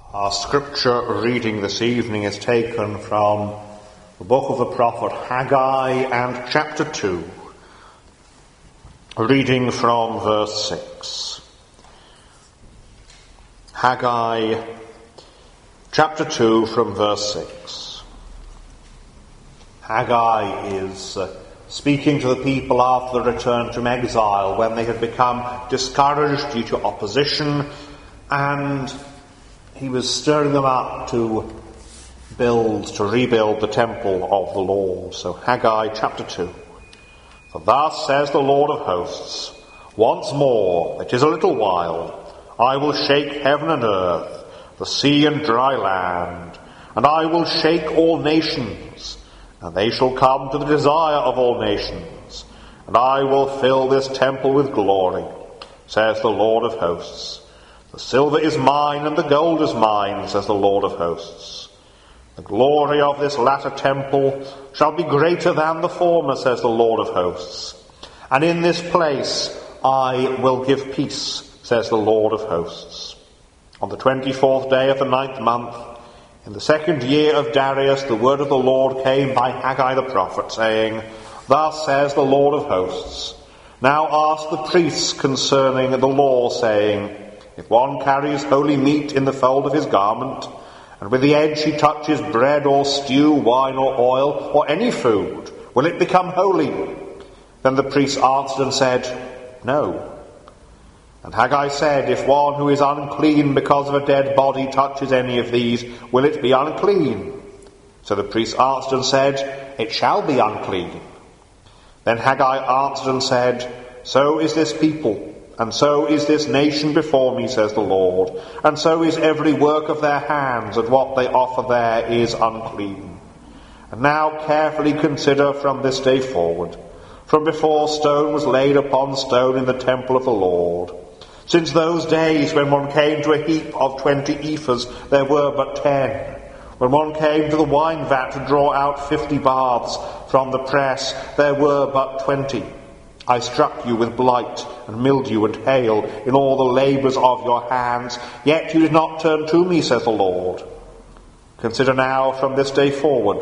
Our scripture reading this evening is taken from the book of the prophet Haggai and chapter 2, reading from verse 6. Haggai chapter 2 from verse 6. Haggai is speaking to the people after the return from exile, when they had become discouraged due to opposition, and he was stirring them up to rebuild the temple of the Lord. So Haggai chapter 2. For thus says the Lord of hosts, once more, it is a little while, I will shake heaven and earth, the sea and dry land, and I will shake all nations, and they shall come to the desire of all nations, and I will fill this temple with glory, says the Lord of hosts. The silver is mine and the gold is mine, says the Lord of hosts. The glory of this latter temple shall be greater than the former, says the Lord of hosts. And in this place I will give peace, says the Lord of hosts. On the 24th day of the 9th month, in the 2nd year of Darius, the word of the Lord came by Haggai the prophet, saying, Thus says the Lord of hosts, Now ask the priests concerning the law, saying, If one carries holy meat in the fold of his garment, and with the edge he touches bread or stew, wine or oil, or any food, will it become holy? Then the priest answered and said, No. And Haggai said, If one who is unclean because of a dead body touches any of these, will it be unclean? So the priest answered and said, It shall be unclean. Then Haggai answered and said, So is this people, and so is this nation before me, says the Lord, and so is every work of their hands, and what they offer there is unclean. And now carefully consider from this day forward, from before stone was laid upon stone in the temple of the Lord. Since those days when one came to a heap of 20 ephahs, there were but 10. When one came to the wine vat to draw out 50 baths from the press, there were but 20. I struck you with blight and mildew and hail in all the labours of your hands, yet you did not turn to me, says the Lord. Consider now from this day forward,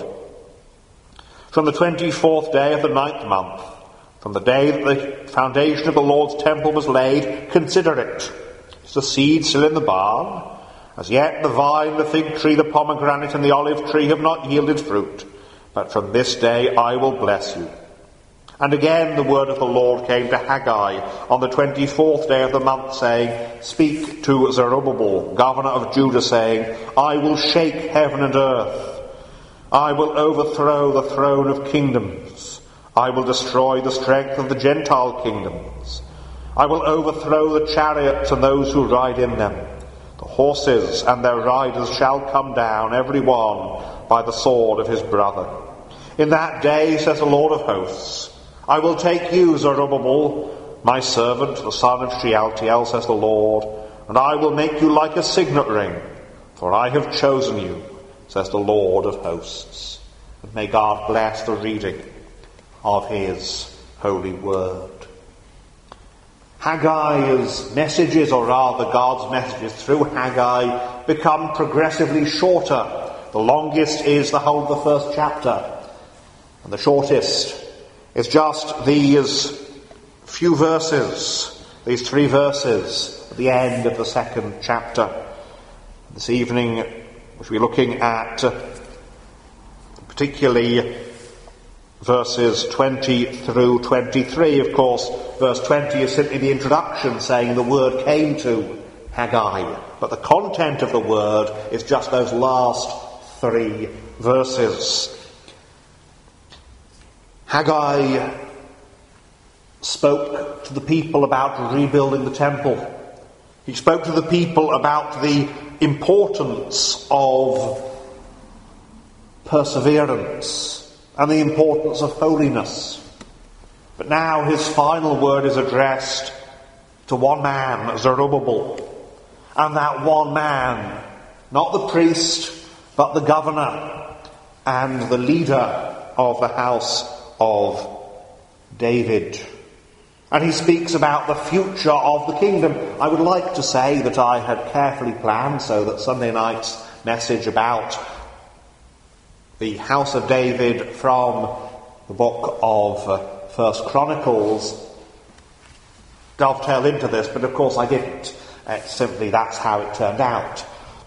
from the 24th day of the 9th month, from the day that the foundation of the Lord's temple was laid, consider it. Is the seed still in the barn? As yet the vine, the fig tree, the pomegranate and the olive tree have not yielded fruit, but from this day I will bless you. And again the word of the Lord came to Haggai on the 24th day of the month, saying, Speak to Zerubbabel, governor of Judah, saying, I will shake heaven and earth. I will overthrow the throne of kingdoms. I will destroy the strength of the Gentile kingdoms. I will overthrow the chariots and those who ride in them. The horses and their riders shall come down, every one by the sword of his brother. In that day, says the Lord of hosts, I will take you, Zerubbabel, my servant, the son of Shealtiel, says the Lord, and I will make you like a signet ring, for I have chosen you, says the Lord of hosts. And may God bless the reading of his holy word. Haggai's messages, or rather God's messages through Haggai, become progressively shorter. The longest is the whole of the first chapter, and the shortest is just these few verses, these 3 verses at the end of the 2nd chapter. This evening we'll be looking at particularly verses 20 through 23. Of course, verse 20 is simply the introduction, saying the word came to Haggai, but the content of the word is just those last 3 verses. Haggai spoke to the people about rebuilding the temple. He spoke to the people about the importance of perseverance and the importance of holiness. But now his final word is addressed to one man, Zerubbabel. And that one man, not the priest, but the governor and the leader of the house of David. And he speaks about the future of the kingdom. I would like to say that I had carefully planned so that Sunday night's message about the house of David from the book of 1 Chronicles dovetailed into this, but of course I didn't. Simply that's how it turned out.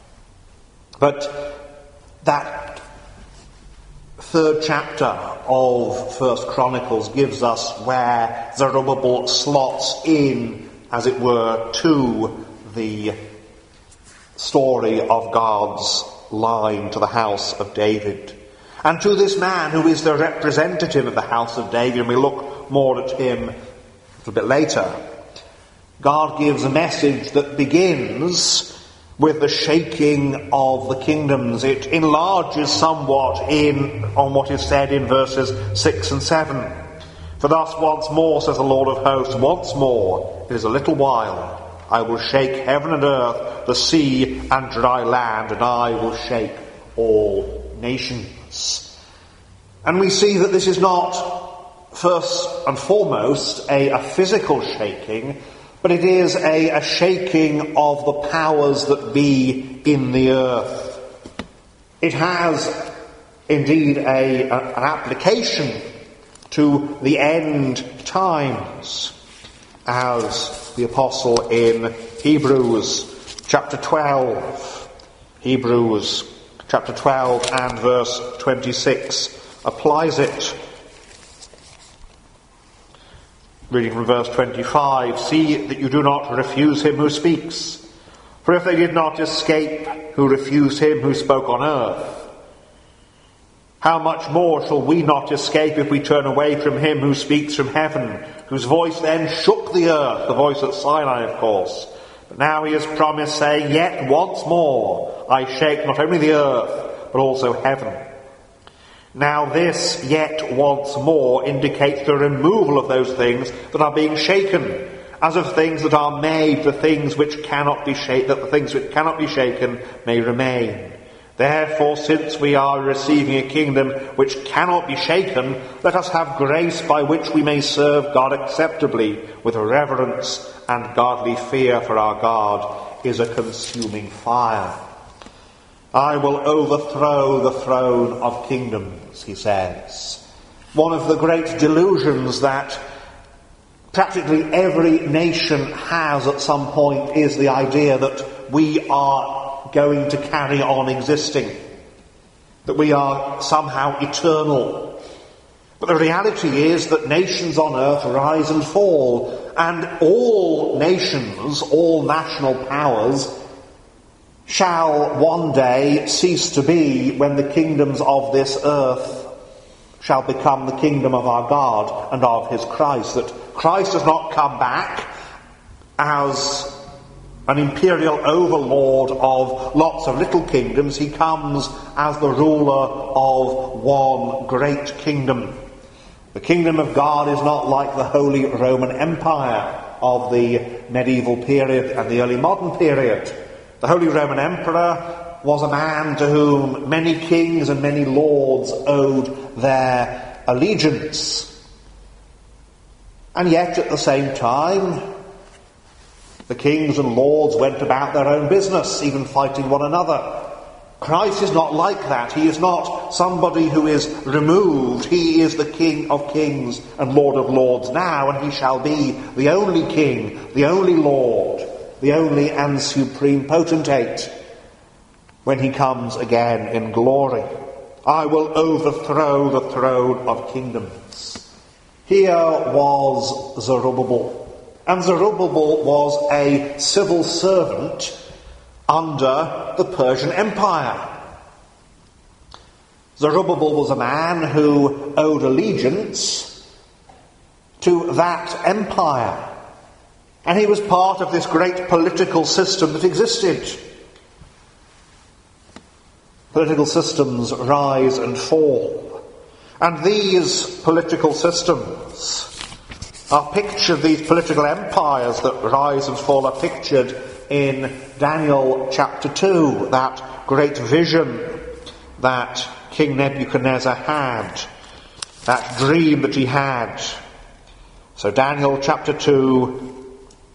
But that third chapter of 1 Chronicles gives us where Zerubbabel slots in, as it were, to the story of God's line to the house of David. And to this man who is the representative of the house of David, and we look more at him a little bit later, God gives a message that begins with the shaking of the kingdoms. It enlarges somewhat on what is said in verses 6 and 7. For thus once more, says the Lord of hosts, once more, it is a little while, I will shake heaven and earth, the sea and dry land, and I will shake all nations. And we see that this is not first and foremost a physical shaking, but it is a shaking of the powers that be in the earth. It has indeed an application to the end times, as the apostle in Hebrews chapter 12, Hebrews chapter 12 and verse 26 applies it. Reading from verse 25, see that you do not refuse him who speaks. For if they did not escape who refused him who spoke on earth, how much more shall we not escape if we turn away from him who speaks from heaven, whose voice then shook the earth, the voice at Sinai, of course. But now he has promised, saying, yet once more I shake not only the earth, but also heaven. Now this yet once more indicates the removal of those things that are being shaken, as of things that are made, the things which cannot be shaken, that the things which cannot be shaken may remain. Therefore, since we are receiving a kingdom which cannot be shaken, let us have grace by which we may serve God acceptably with reverence and godly fear, for our God is a consuming fire. I will overthrow the throne of kingdoms, he says. One of the great delusions that practically every nation has at some point is the idea that we are going to carry on existing, that we are somehow eternal. But the reality is that nations on earth rise and fall, and all nations, all national powers, shall one day cease to be when the kingdoms of this earth shall become the kingdom of our God and of his Christ. That Christ does not come back as an imperial overlord of lots of little kingdoms. He comes as the ruler of one great kingdom. The kingdom of God is not like the Holy Roman Empire of the medieval period and the early modern period. The Holy Roman Emperor was a man to whom many kings and many lords owed their allegiance. And yet at the same time, the kings and lords went about their own business, even fighting one another. Christ is not like that. He is not somebody who is removed. He is the King of kings and Lord of lords now, and he shall be the only king, the only Lord, the only and supreme potentate when he comes again in glory. I will overthrow the throne of kingdoms. Here was Zerubbabel. And Zerubbabel was a civil servant under the Persian Empire. Zerubbabel was a man who owed allegiance to that empire. And he was part of this great political system that existed. Political systems rise and fall. And these political systems are pictured, these political empires that rise and fall are pictured in Daniel chapter 2, that great vision that King Nebuchadnezzar had, that dream that he had. So Daniel chapter 2,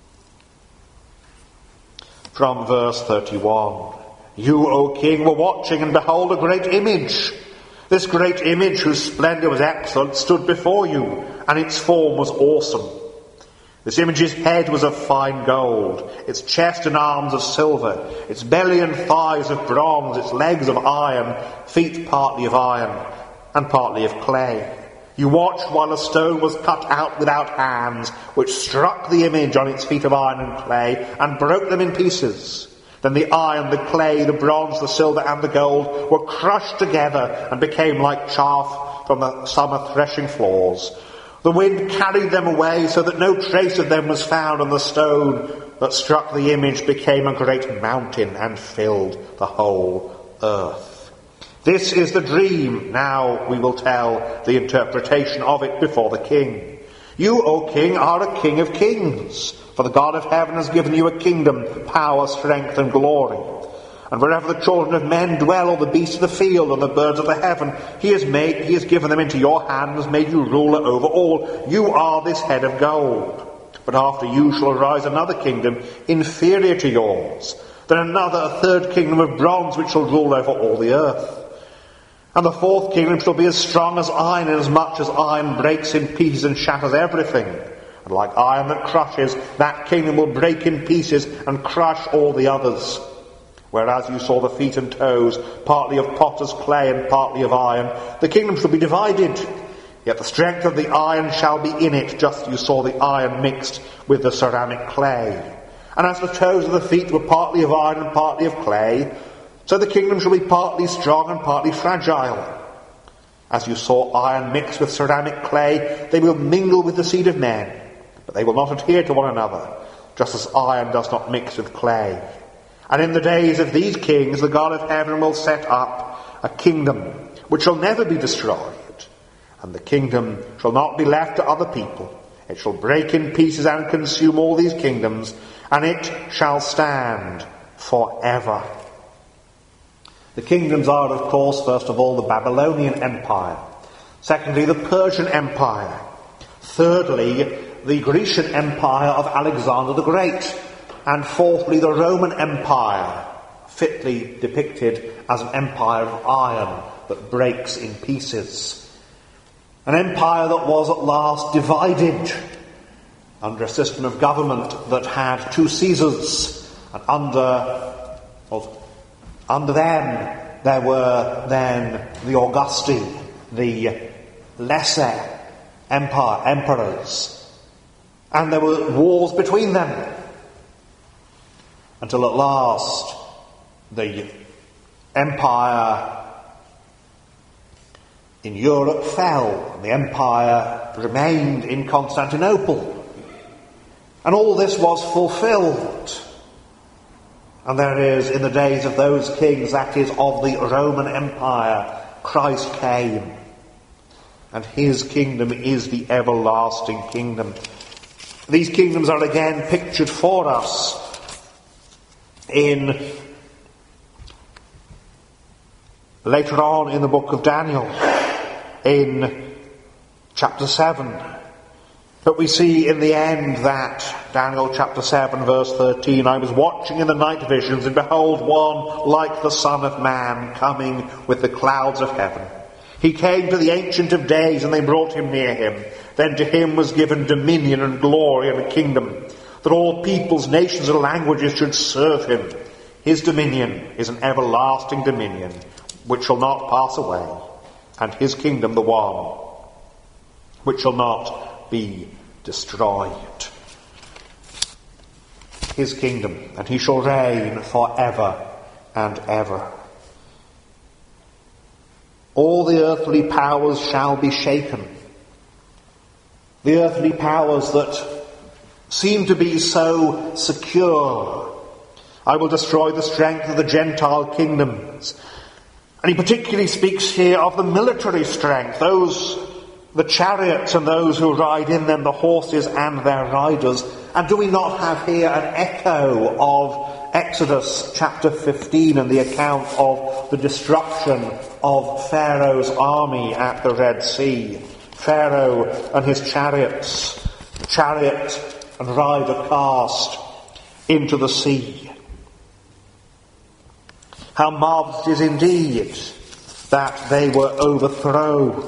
from verse 31. You, O king, were watching, and behold, a great image. This great image, whose splendour was excellent, stood before you, and its form was awesome. This image's head was of fine gold, its chest and arms of silver, its belly and thighs of bronze, its legs of iron, feet partly of iron, and partly of clay. You watched while a stone was cut out without hands, which struck the image on its feet of iron and clay, and broke them in pieces. Then the iron, the clay, the bronze, the silver, and the gold were crushed together and became like chaff from the summer threshing floors. The wind carried them away so that no trace of them was found, and the stone that struck the image became a great mountain and filled the whole earth. This is the dream. Now we will tell the interpretation of it before the king. You, O king, are a king of kings, for the God of heaven has given you a kingdom, power, strength, and glory. And wherever the children of men dwell, or the beasts of the field, or the birds of the heaven, he has given them into your hands, made you ruler over all. You are this head of gold. But after you shall arise another kingdom, inferior to yours. Then another, a third kingdom of bronze, which shall rule over all the earth. And the fourth kingdom shall be as strong as iron, inasmuch as iron breaks in pieces and shatters everything. And like iron that crushes, that kingdom will break in pieces and crush all the others. Whereas you saw the feet and toes, partly of potter's clay and partly of iron, the kingdom shall be divided. Yet the strength of the iron shall be in it, just as you saw the iron mixed with the ceramic clay. And as the toes of the feet were partly of iron and partly of clay, so the kingdom shall be partly strong and partly fragile. As you saw iron mixed with ceramic clay, they will mingle with the seed of men, but they will not adhere to one another, just as iron does not mix with clay. And in the days of these kings, the God of heaven will set up a kingdom which shall never be destroyed. And the kingdom shall not be left to other people. It shall break in pieces and consume all these kingdoms, and it shall stand forever. The kingdoms are, of course, first of all, the Babylonian Empire. Secondly, the Persian Empire. Thirdly, the Grecian Empire of Alexander the Great. And fourthly, the Roman Empire, fitly depicted as an empire of iron that breaks in pieces. An empire that was at last divided under a system of government that had two Caesars, and under them there were then the Augusti, the lesser emperors, and there were wars between them, until at last the empire in Europe fell, and the empire remained in Constantinople. And all this was fulfilled. And there is, in the days of those kings, that is, of the Roman Empire, Christ came. And his kingdom is the everlasting kingdom. These kingdoms are again pictured for us later on in the book of Daniel, in chapter 7. But we see in the end that, Daniel chapter 7 verse 13, I was watching in the night visions, and behold, one like the Son of Man coming with the clouds of heaven. He came to the Ancient of Days, and they brought him near him. Then to him was given dominion and glory and a kingdom, that all peoples, nations, and languages should serve him. His dominion is an everlasting dominion, which shall not pass away, and his kingdom the one which shall not be destroyed. His kingdom, and he shall reign forever and ever. All the earthly powers shall be shaken. The earthly powers that seem to be so secure. I will destroy the strength of the Gentile kingdoms. And he particularly speaks here of the military strength, the chariots and those who ride in them, the horses and their riders. And do we not have here an echo of Exodus chapter 15 and the account of the destruction of Pharaoh's army at the Red Sea? Pharaoh and his chariots chariot and rider cast into the sea. How marvellous it is indeed that they were overthrown.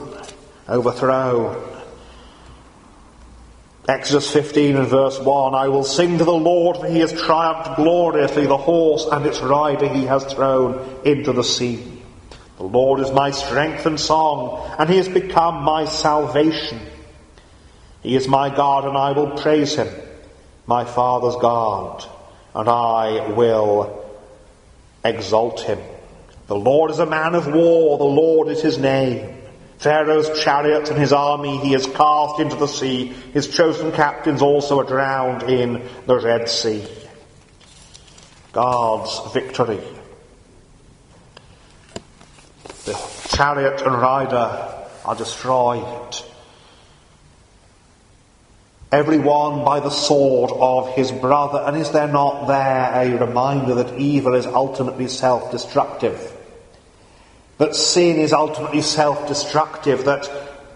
Exodus 15 and verse 1, I will sing to the Lord, for he has triumphed gloriously. The horse and its rider he has thrown into the sea. The Lord is my strength and song, and he has become my salvation. He is my God, and I will praise him, my father's God, and I will exalt him. The Lord is a man of war, the Lord is his name. Pharaoh's chariots and his army he has cast into the sea. His chosen captains also are drowned in the Red Sea. God's victory. The chariot and rider are destroyed. Everyone by the sword of his brother. And is there not there a reminder that evil is ultimately self-destructive? That sin is ultimately self-destructive, that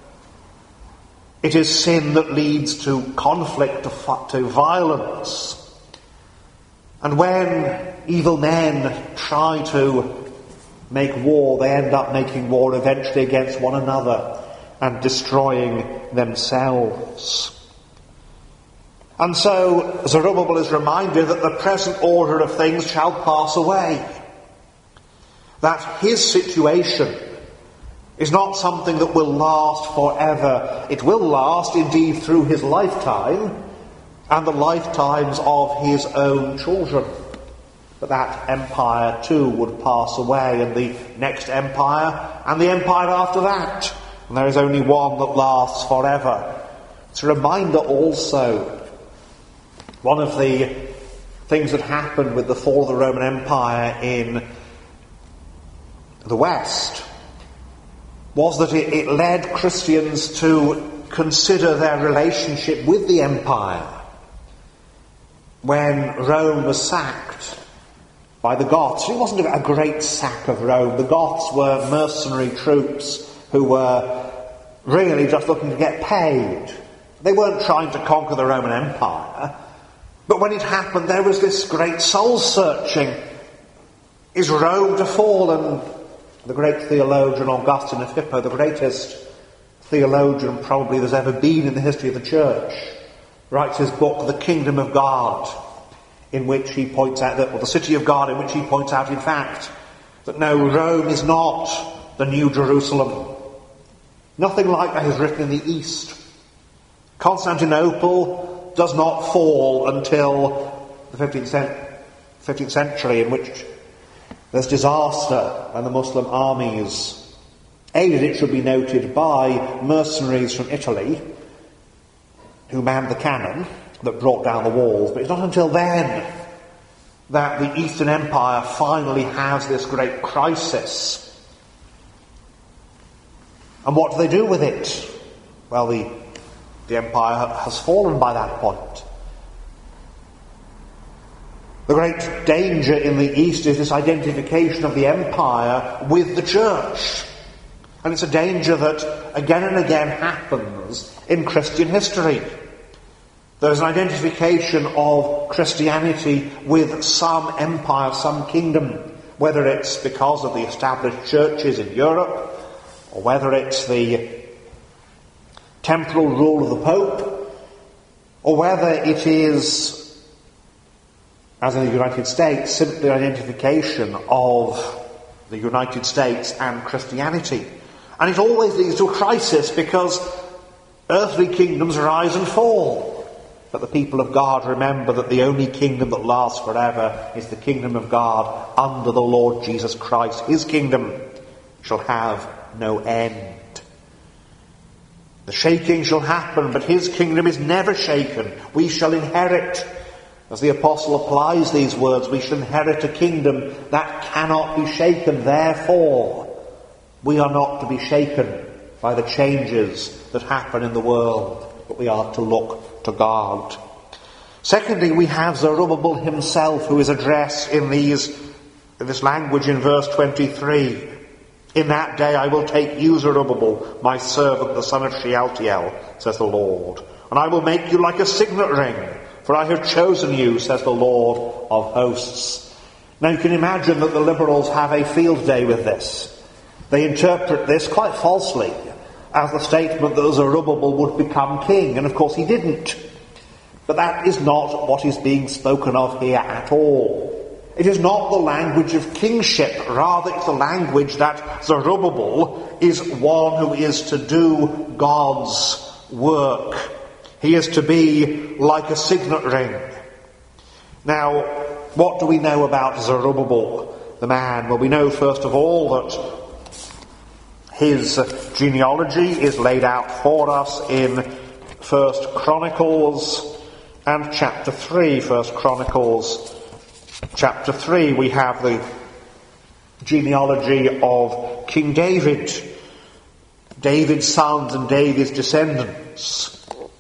it is sin that leads to conflict, to violence. And when evil men try to make war, they end up making war eventually against one another and destroying themselves. And so Zerubbabel is reminded that the present order of things shall pass away. That his situation is not something that will last forever. It will last indeed through his lifetime and the lifetimes of his own children. But that empire too would pass away, and the next empire and the empire after that. And there is only one that lasts forever. It's a reminder also, one of the things that happened with the fall of the Roman Empire in the West was that it led Christians to consider their relationship with the empire. When Rome was sacked by the Goths, it wasn't a great sack of Rome. The Goths were mercenary troops who were really just looking to get paid. They weren't trying to conquer the Roman Empire. But when it happened, there was this great soul-searching. Is Rome to fall? And the great theologian Augustine of Hippo, the greatest theologian probably there's ever been in the history of the church, writes his book, The Kingdom of God, in which he points out that, or the City of God, in which he points out, in fact, that no, Rome is not the New Jerusalem. Nothing like that is written in the East. Constantinople does not fall until the 15th century, in which there's disaster and the Muslim armies, aided, it should be noted, by mercenaries from Italy who manned the cannon that brought down the walls. But it's not until then that the Eastern Empire finally has this great crisis. And what do they do with it? Well, the empire has fallen by that point. The great danger in the East is this identification of the empire with the church. And it's a danger that again and again happens in Christian history. There's an identification of Christianity with some empire, some kingdom, whether it's because of the established churches in Europe, or whether it's the temporal rule of the Pope, or whether it is, as in the United States, simply an identification of the United States and Christianity. And it always leads to a crisis because earthly kingdoms rise and fall. But the people of God remember that the only kingdom that lasts forever is the kingdom of God under the Lord Jesus Christ. His kingdom shall have no end. The shaking shall happen, but his kingdom is never shaken. We shall inherit, as the apostle applies these words, we shall inherit a kingdom that cannot be shaken. Therefore, we are not to be shaken by the changes that happen in the world, but we are to look to God. Secondly, we have Zerubbabel himself, who is addressed in this language in verse 23. In that day I will take you, Zerubbabel, my servant, the son of Shealtiel, says the Lord, and I will make you like a signet ring, for I have chosen you, says the Lord of hosts. Now you can imagine that the Liberals have a field day with this. They interpret this quite falsely as the statement that Zerubbabel would become king, and of course he didn't. But that is not what is being spoken of here at all. It is not the language of kingship, rather it's the language that Zerubbabel is one who is to do God's work. He is to be like a signet ring. Now, what do we know about Zerubbabel, the man? Well, we know first of all that his genealogy is laid out for us in 1 Chronicles and chapter 3. 1 Chronicles chapter 3, we have the genealogy of King David, David's sons and David's descendants.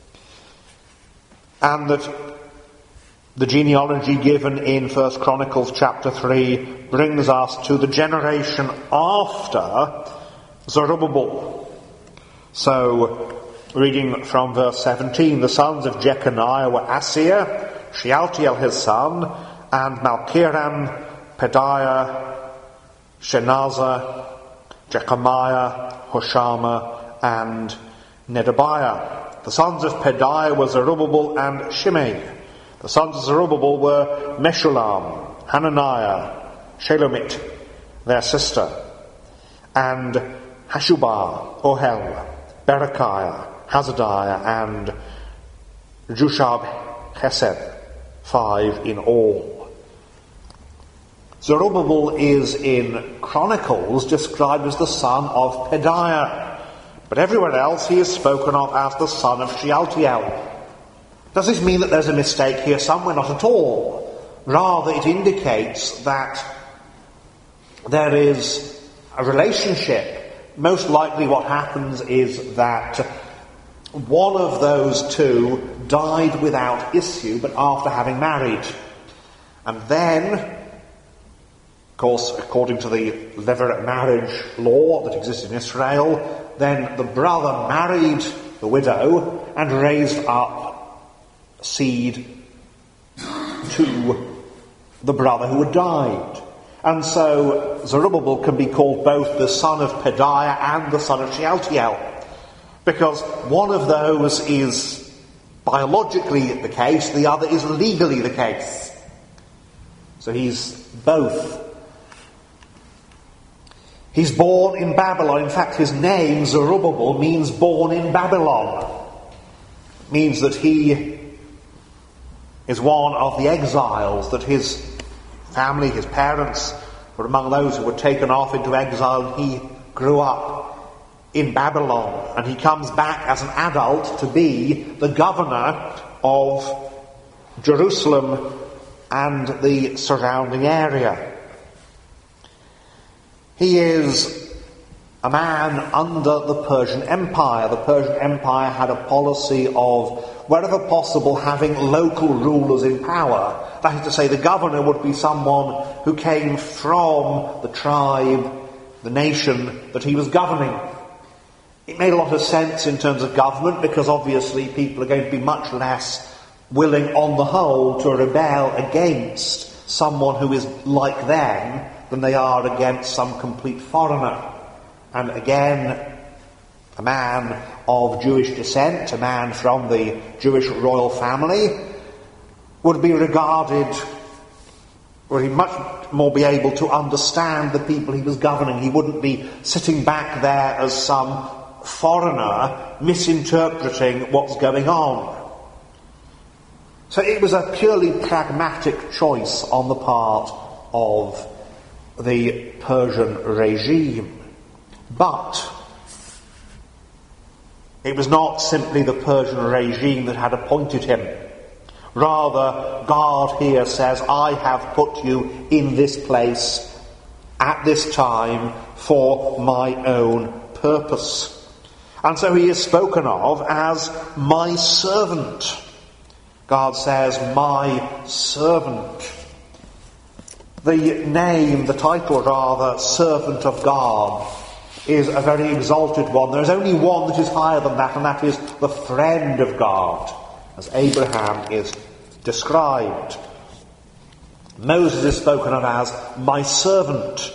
And that the genealogy given in 1 Chronicles chapter 3 brings us to the generation after Zerubbabel. So, reading from verse 17, the sons of Jeconiah were Asir, Shealtiel his son, and Malchiram, Pedaiah, Shenazar, Jechemiah, Hoshama, and Nedabiah. The sons of Pedaiah were Zerubbabel and Shimei. The sons of Zerubbabel were Meshullam, Hananiah, Shelomit, their sister, and Hashubah, Ohel, Berechiah, Hazadiah, and Jushab Chesed, 5 in all. Zerubbabel is in Chronicles described as the son of Pedaiah, but everywhere else he is spoken of as the son of Shealtiel. Does this mean that there's a mistake here somewhere? Not at all. Rather, it indicates that there is a relationship. Most likely what happens is that one of those two died without issue, but after having married. And then, of course, according to the Levirate marriage law that exists in Israel, then the brother married the widow and raised up seed to the brother who had died. And so Zerubbabel can be called both the son of Pedaiah and the son of Shealtiel, because one of those is biologically the case, the other is legally the case. So he's both. He's born in Babylon. In fact, his name, Zerubbabel, means born in Babylon. It means that he is one of the exiles, that his family, his parents, were among those who were taken off into exile. He grew up in Babylon, and he comes back as an adult to be the governor of Jerusalem and the surrounding area. He is a man under the Persian Empire. The Persian Empire had a policy of, wherever possible, having local rulers in power. That is to say, the governor would be someone who came from the tribe, the nation that he was governing. It made a lot of sense in terms of government, because obviously people are going to be much less willing on the whole to rebel against someone who is like them than they are against some complete foreigner. And again, a man of Jewish descent, a man from the Jewish royal family, would be regarded, or he'd much more be able to understand the people he was governing. He wouldn't be sitting back there as some foreigner misinterpreting what's going on. So it was a purely pragmatic choice on the part of the Persian regime. But it was not simply the Persian regime that had appointed him. Rather, God here says, I have put you in this place at this time for my own purpose. And so he is spoken of as my servant. God says, my servant. The name, the title rather, servant of God, is a very exalted one. There is only one that is higher than that, and that is the friend of God, as Abraham is described. Moses is spoken of as my servant.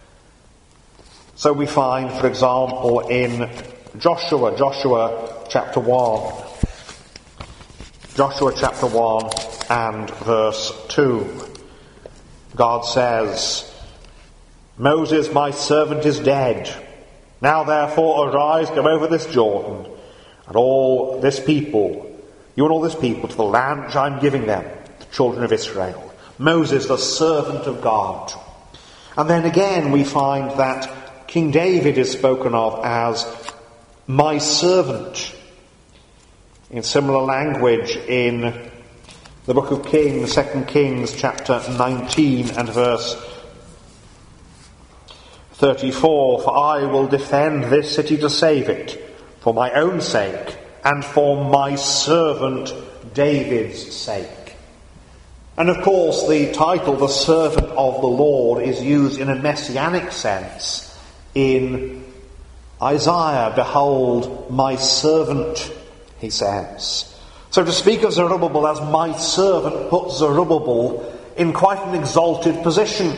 So we find, for example, in Joshua chapter 1. Joshua chapter 1 and verse 2. God says, Moses, my servant, is dead. Now therefore arise, go over this Jordan, and all this people, you and all this people, to the land which I am giving them, the children of Israel. Moses, the servant of God. And then again we find that King David is spoken of as my servant. In similar language in the book of Kings, 2 Kings chapter 19 and verse 34, for I will defend this city to save it, for my own sake, and for my servant David's sake. And of course the title, the servant of the Lord, is used in a messianic sense in Isaiah. Behold, my servant, he says. So to speak of Zerubbabel as my servant puts Zerubbabel in quite an exalted position.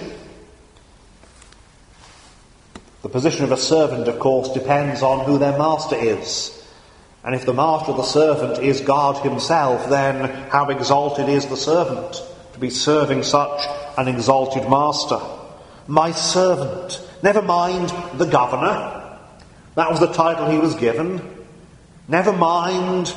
The position of a servant, of course, depends on who their master is. And if the master of the servant is God himself, then how exalted is the servant to be serving such an exalted master? My servant. Never mind the governor. That was the title he was given. Never mind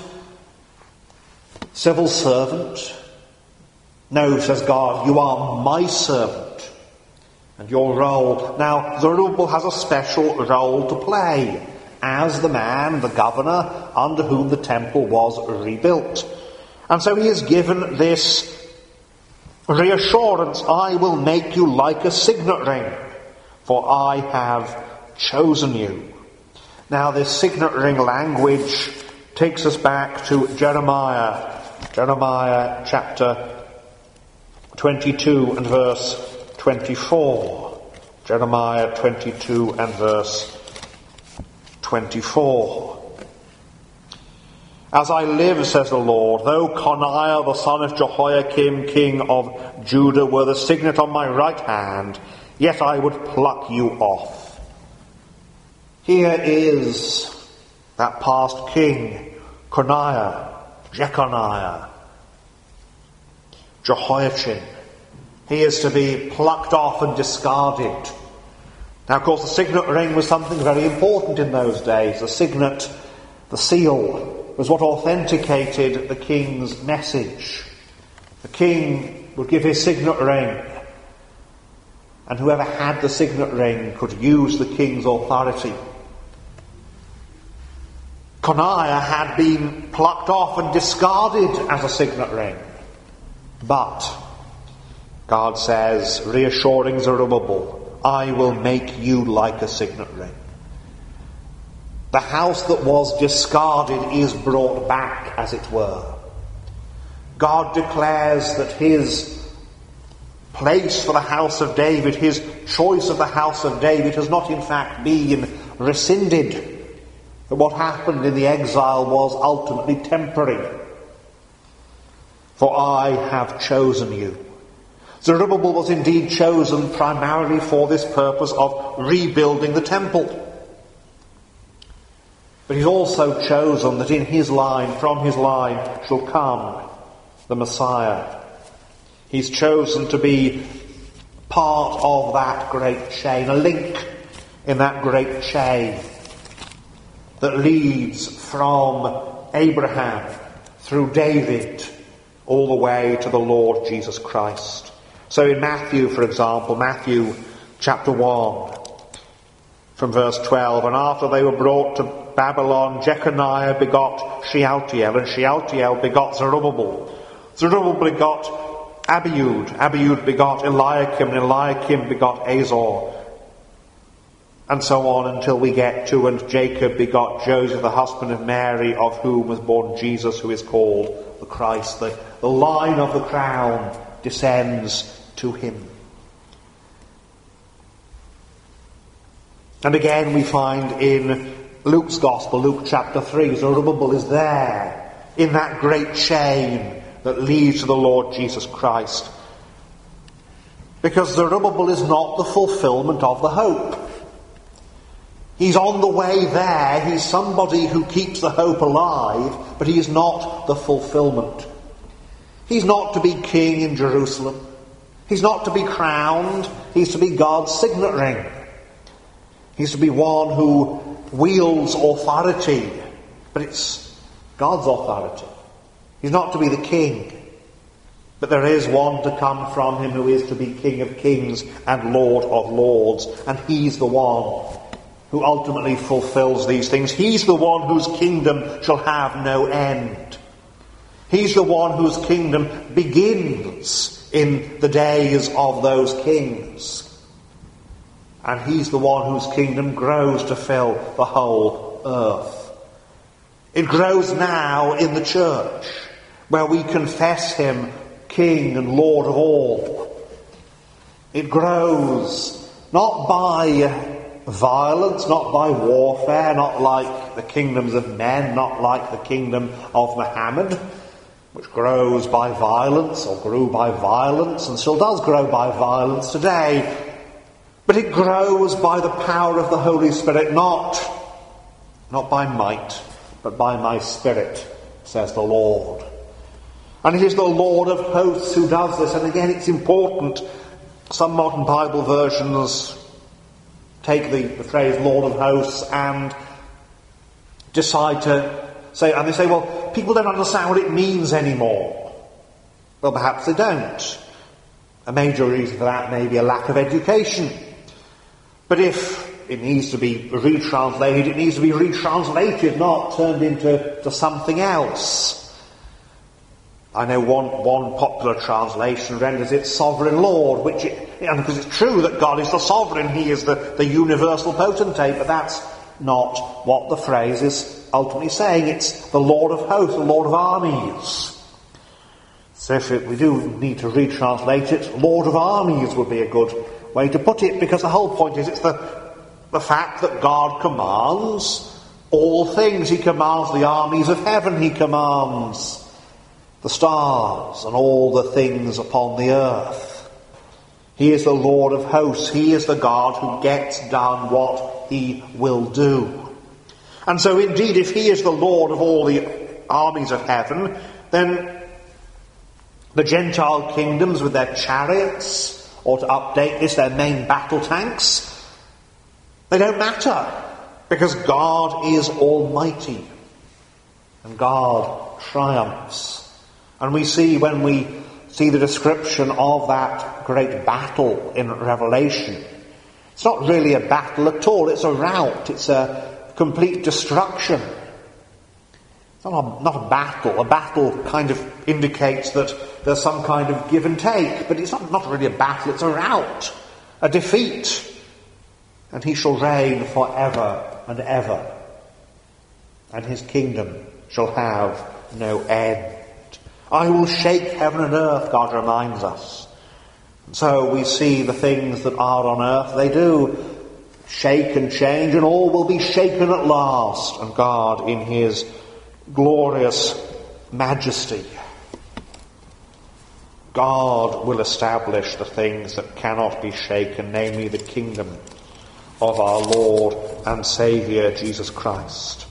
civil servant. No, says God, you are my servant. And your role. Now, Zerubbabel has a special role to play as the man, the governor, under whom the temple was rebuilt. And so he is given this reassurance, I will make you like a signet ring, for I have chosen you. Now, this signet ring language takes us back to Jeremiah chapter 22 and verse 24. Jeremiah 22 and verse 24. As I live, says the Lord, though Coniah the son of Jehoiakim, king of Judah, were the signet on my right hand, yet I would pluck you off. Here is that past king, Coniah, Jeconiah, Jehoiachin. He is to be plucked off and discarded. Now, of course, the signet ring was something very important in those days. The signet, the seal, was what authenticated the king's message. The king would give his signet ring, and whoever had the signet ring could use the king's authority. Coniah had been plucked off and discarded as a signet ring. But God says, reassuring Zerubbabel, I will make you like a signet ring. The house that was discarded is brought back, as it were. God declares that his place for the house of David, his choice of the house of David, has not in fact been rescinded. But what happened in the exile was ultimately temporary. For I have chosen you. Zerubbabel was indeed chosen primarily for this purpose of rebuilding the temple. But he's also chosen that in his line, from his line, shall come the Messiah. He's chosen to be part of that great chain, a link in that great chain that leads from Abraham through David all the way to the Lord Jesus Christ. So in Matthew, for example, Matthew chapter 1, from verse 12, and after they were brought to Babylon, Jeconiah begot Shealtiel, and Shealtiel begot Zerubbabel. Zerubbabel begot Abiud, Abiud begot Eliakim, and Eliakim begot Azor, and so on until we get to, and Jacob begot Joseph, the husband of Mary, of whom was born Jesus, who is called the Christ. The line of the crown descends to him. And again we find in Luke's Gospel, Luke chapter 3, Zerubbabel is there in that great chain that leads to the Lord Jesus Christ. Because Zerubbabel is not the fulfillment of the hope. He's on the way there. He's somebody who keeps the hope alive, but he is not the fulfillment. He's not to be king in Jerusalem. He's not to be crowned. He's to be God's signet ring. He's to be one who wields authority, but it's God's authority. He's not to be the king, but there is one to come from him who is to be King of kings and Lord of lords, and he's the one who ultimately fulfills these things. He's the one whose kingdom shall have no end. He's the one whose kingdom begins in the days of those kings. And he's the one whose kingdom grows to fill the whole earth. It grows now in the church, where we confess him King and Lord of all. It grows not by violence, not by warfare, not like the kingdoms of men, not like the kingdom of Muhammad, which grows by violence, or grew by violence, and still does grow by violence today. But it grows by the power of the Holy Spirit, not by might, but by my Spirit, says the Lord. And it is the Lord of hosts who does this. And again, it's important. Some modern Bible versions take the phrase Lord of hosts and decide to say, and they say, well, people don't understand what it means anymore. Well, perhaps they don't. A major reason for that may be a lack of education. But if it needs to be retranslated, it needs to be retranslated, not turned into something else. I know one popular translation renders it sovereign Lord, and because it's true that God is the sovereign, he is the universal potentate, but that's not what the phrase is ultimately saying. It's the Lord of hosts, the Lord of armies. So if we do need to retranslate it, Lord of armies would be a good way to put it, because the whole point is it's the fact that God commands all things. He commands the armies of heaven, he commands the stars and all the things upon the earth. He is the Lord of hosts. He is the God who gets done what he will do. And so indeed, if he is the Lord of all the armies of heaven, then the Gentile kingdoms with their chariots, or to update this, their main battle tanks, they don't matter, because God is almighty and God triumphs. And we see, when we see the description of that great battle in Revelation, it's not really a battle at all. It's a rout. It's a complete destruction. It's not a battle. A battle kind of indicates that there's some kind of give and take, but it's not really a battle. It's a rout, a defeat. And he shall reign forever and ever, and his kingdom shall have no end. I will shake heaven and earth, God reminds us. And so we see the things that are on earth, they do shake and change, and all will be shaken at last. And God, in his glorious majesty, God will establish the things that cannot be shaken, namely the kingdom of our Lord and Saviour Jesus Christ.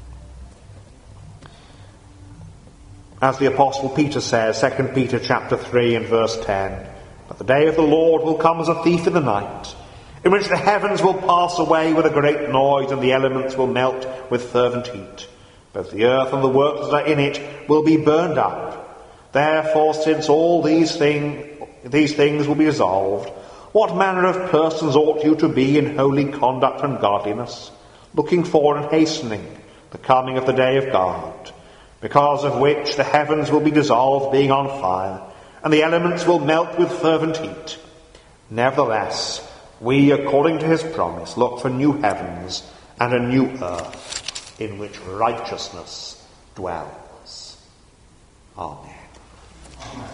As the Apostle Peter says, 2 Peter chapter 3 and verse 10, "But the day of the Lord will come as a thief in the night, in which the heavens will pass away with a great noise, and the elements will melt with fervent heat. Both the earth and the works that are in it will be burned up. Therefore, since all these things will be dissolved, what manner of persons ought you to be in holy conduct and godliness, looking for and hastening the coming of the day of God, because of which the heavens will be dissolved, being on fire, and the elements will melt with fervent heat. Nevertheless, we, according to his promise, look for new heavens and a new earth, in which righteousness dwells." Amen.